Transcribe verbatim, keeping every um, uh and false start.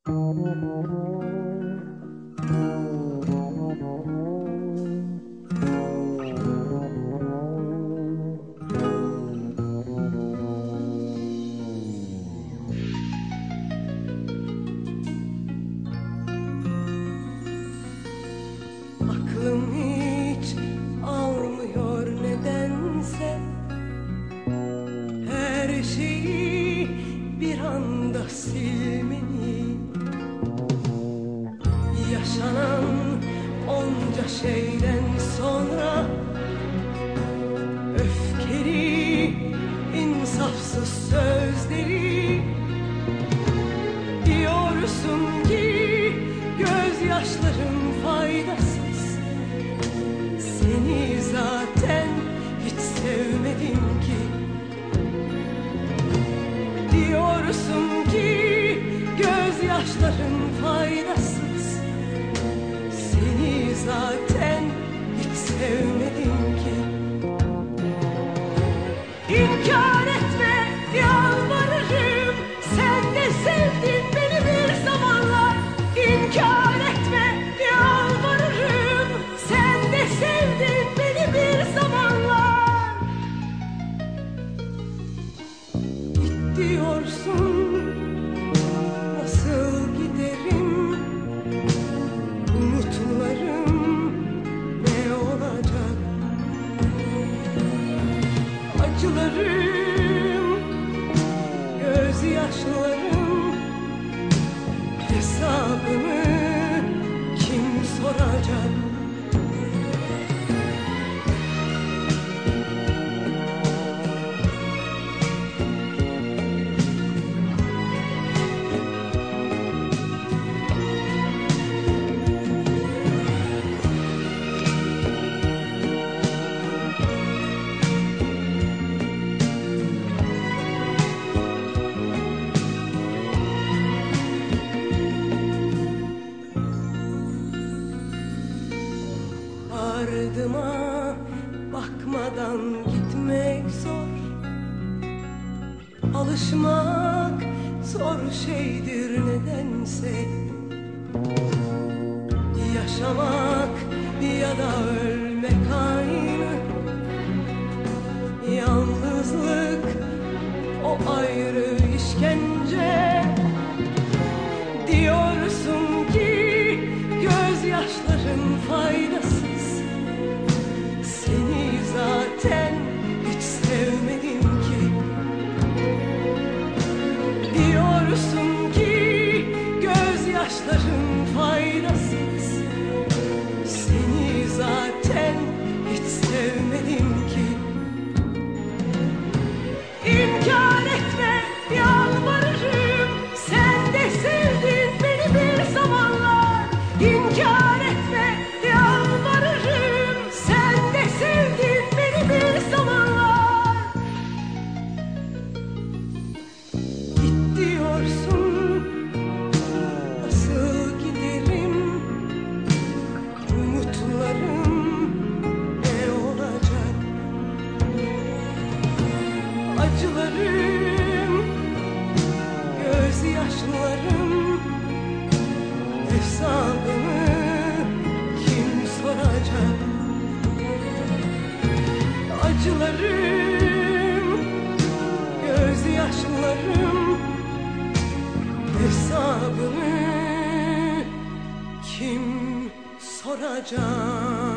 Aklım hiç almıyor nedense, her şeyi bir anda silmeni. Yaşanan onca şeyden sonra öfkeli, insafsız sözleri diyorsun ki gözyaşların faydasız. Seni zaten hiç sevmedim ki. Diyorsun ki gözyaşların faydasız. Seni zaten hiç sevmedim ki. İnkar etme, yalvarırım, sen de sevdin beni bir zamanlar. İnkar etme, yalvarırım, sen de sevdin beni bir zamanlar. Git diyorsun, nasıl giderim? Umutlarım ne olacak? Acılarım, gözyaşlarım, hesabını kim soracak? Ardıma bakmadan gitmek zor, alışmak zor şeydir nedense. Yaşamak ya da ölmek aynı, yalnızlık o ayrı işkence. Diyorsun ki gözyaşların faydasız. Seni zaten hiç sevmedim ki. Diyorsun ki gözyaşların faydasız. Seni zaten hiç sevmedim ki. İnkar etme, yalvarırım, sen de sevdin beni bir zamanlar. İnkar etme, yalvarırım, sen de sevdin beni bir zamanlar. Git diyorsun, nasıl giderim? Umutlarım ne olacak? Acılarım, gözyaşlarım, hesabını kim soracak? Acılarım, gözyaşlarım, hesabını kim soracak?